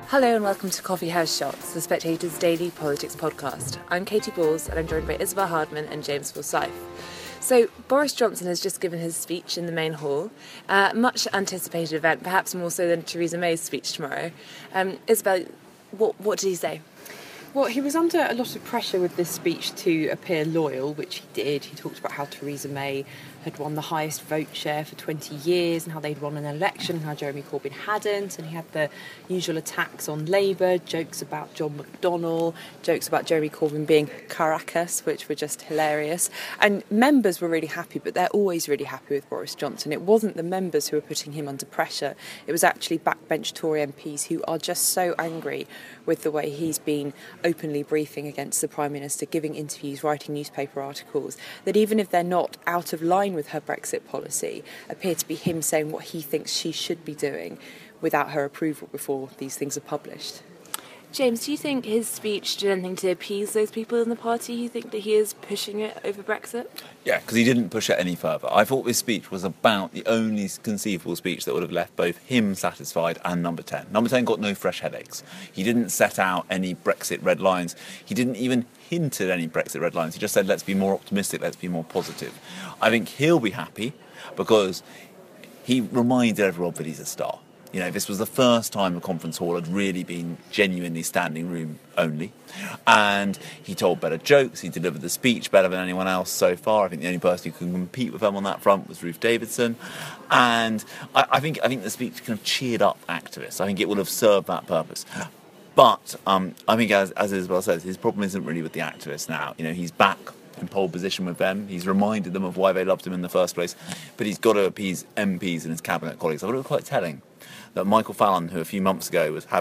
Hello and welcome to Coffee House Shots, the Spectator's daily politics podcast. I'm Katie Balls and I'm joined by Isabel Hardman and James Forsyth. So, Boris Johnson has just given his speech in the main hall. Much anticipated event, perhaps more so than Theresa May's speech tomorrow. Isabel, what did he say? Well, he was under a lot of pressure with this speech to appear loyal, which he did. He talked about how Theresa May had won the highest vote share for 20 years and how they'd won an election and how Jeremy Corbyn hadn't. And he had the usual attacks on Labour, jokes about John McDonnell, jokes about Jeremy Corbyn being Caracas, which were just hilarious. And members were really happy, but they're always really happy with Boris Johnson. It wasn't the members who were putting him under pressure. It was actually backbench Tory MPs who are just so angry with the way he's been openly briefing against the Prime Minister, giving interviews, writing newspaper articles, that even if they're not out of line with her Brexit policy, appear to be him saying what he thinks she should be doing without her approval before these things are published. James, do you think his speech did anything to appease those people in the party? You think that he is pushing it over Brexit? Yeah, because he didn't push it any further. I thought this speech was about the only conceivable speech that would have left both him satisfied and Number 10. Number 10 got no fresh headaches. He didn't set out any Brexit red lines. He didn't even hint at any Brexit red lines. He just said, let's be more optimistic, let's be more positive. I think he'll be happy because he reminded everyone that he's a star. You know, this was the first time the conference hall had really been genuinely standing room only. And he told better jokes, he delivered the speech better than anyone else so far. I think the only person who could compete with him on that front was Ruth Davidson. And I think the speech kind of cheered up activists. I think it would have served that purpose. But I think, as Isabel says, his problem isn't really with the activists now. You know, he's back in pole position with them. He's reminded them of why they loved him in the first place. But he's got to appease MPs and his cabinet colleagues. I thought it was quite telling that Michael Fallon, who a few months ago was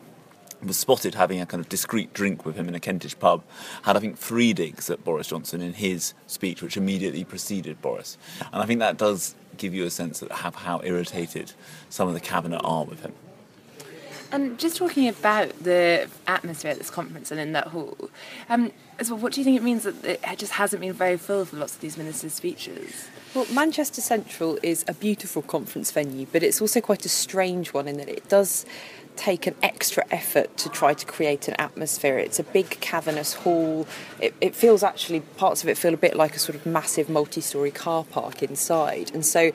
spotted having a kind of discreet drink with him in a Kentish pub, had, I think, 3 digs at Boris Johnson in his speech, which immediately preceded Boris. And I think that does give you a sense of how irritated some of the cabinet are with him. And just talking about the atmosphere at this conference and in that hall, as well, what do you think it means that it just hasn't been very full for lots of these ministers' speeches? Well, Manchester Central is a beautiful conference venue, but it's also quite a strange one in that it does take an extra effort to try to create an atmosphere. It's a big cavernous hall. It feels actually, parts of it feel a bit like a sort of massive multi-storey car park inside. And so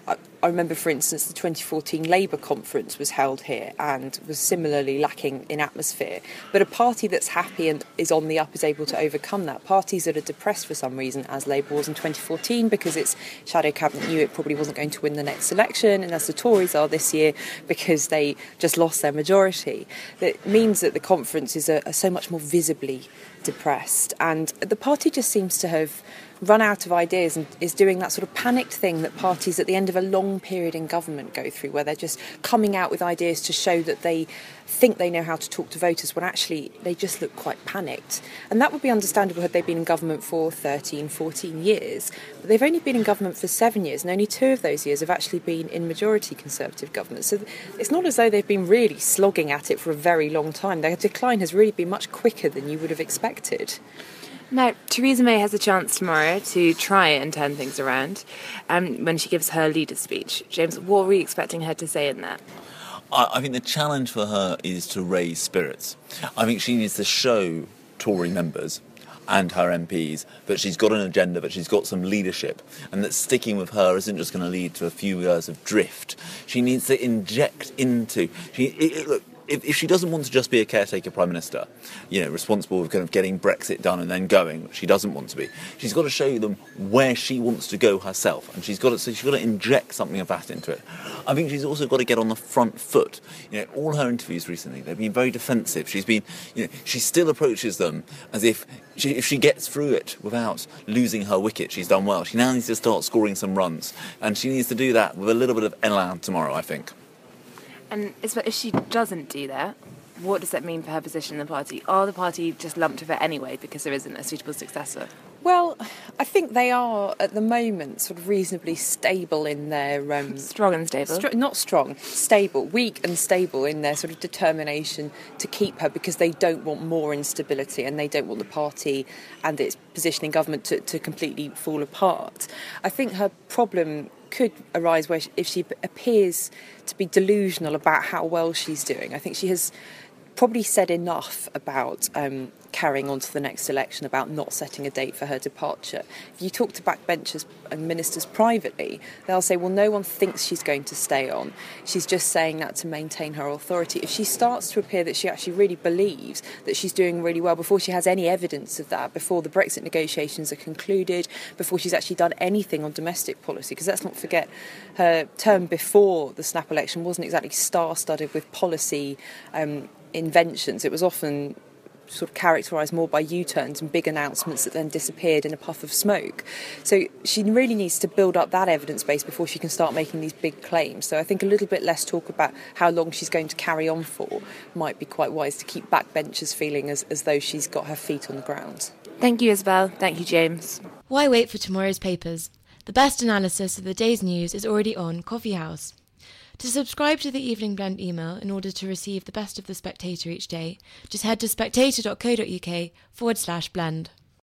I remember, for instance, the 2014 Labour conference was held here and was similarly lacking in atmosphere. But a party that's happy and is on the up is able to overcome that. Parties that are depressed for some reason, as Labour was in 2014, because its shadow cabinet knew it probably wasn't going to win the next election, and as the Tories are this year because they just lost their majority. That means that the conferences are so much more visibly depressed. And the party just seems to have run out of ideas and is doing that sort of panicked thing that parties at the end of a long period in government go through, where they're just coming out with ideas to show that they think they know how to talk to voters when actually they just look quite panicked. And that would be understandable had they been in government for 13, 14 years. But they've only been in government for 7 years, and only 2 of those years have actually been in majority Conservative government. So it's not as though they've been really slogging at it for a very long time. Their decline has really been much quicker than you would have expected. Now, Theresa May has a chance tomorrow to try and turn things around when she gives her leader's speech. James, what are we expecting her to say in that? I think the challenge for her is to raise spirits. I think she needs to show Tory members and her MPs that she's got an agenda, that she's got some leadership, and that sticking with her isn't just going to lead to a few years of drift. She needs to inject into... Look, if she doesn't want to just be a caretaker Prime Minister, you know, responsible for kind of getting Brexit done and then going, which she doesn't want to be, she's got to show them where she wants to go herself, and she's got to inject something of that into it. I think she's also got to get on the front foot. You know, all her interviews recently, they've been very defensive. She still approaches them as if she gets through it without losing her wicket, she's done well. She now needs to start scoring some runs, and she needs to do that with a little bit of elan tomorrow, I think. And if she doesn't do that, what does that mean for her position in the party? Are the party just lumped with it anyway because there isn't a suitable successor? Well, I think they are, at the moment, sort of reasonably stable in their... strong and stable? Not strong, stable. Weak and stable in their sort of determination to keep her, because they don't want more instability and they don't want the party and its position in government to completely fall apart. I think her problem could arise where if she appears to be delusional about how well she's doing. I think she has probably said enough about carrying on to the next election, about not setting a date for her departure. If you talk to backbenchers and ministers privately, they'll say, well, no one thinks she's going to stay on. She's just saying that to maintain her authority. If she starts to appear that she actually really believes that she's doing really well before she has any evidence of that, before the Brexit negotiations are concluded, before she's actually done anything on domestic policy, because let's not forget her term before the snap election wasn't exactly star-studded with policy inventions. It was often sort of characterised more by U-turns and big announcements that then disappeared in a puff of smoke. So she really needs to build up that evidence base before she can start making these big claims. So I think a little bit less talk about how long she's going to carry on for might be quite wise to keep backbenchers feeling as though she's got her feet on the ground. Thank you, Isabel. Thank you, James. Why wait for tomorrow's papers? The best analysis of the day's news is already on Coffee House. To subscribe to the Evening Blend email in order to receive the best of The Spectator each day, just head to spectator.co.uk/blend.